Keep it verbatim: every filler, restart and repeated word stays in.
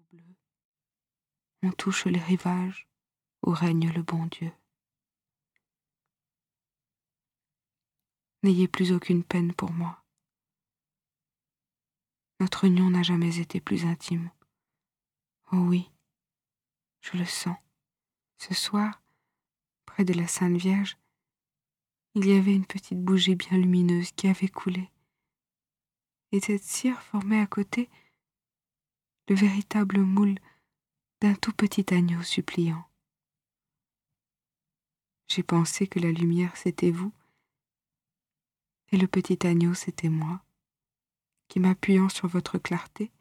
bleu. On touche les rivages où règne le bon Dieu. N'ayez plus aucune peine pour moi. Notre union n'a jamais été plus intime. Oh oui, je le sens. Ce soir, près de la Sainte Vierge, il y avait une petite bougie bien lumineuse qui avait coulé. Et cette cire formait à côté le véritable moule d'un tout petit agneau suppliant. J'ai pensé que la lumière c'était vous, et le petit agneau c'était moi, qui m'appuyant sur votre clarté,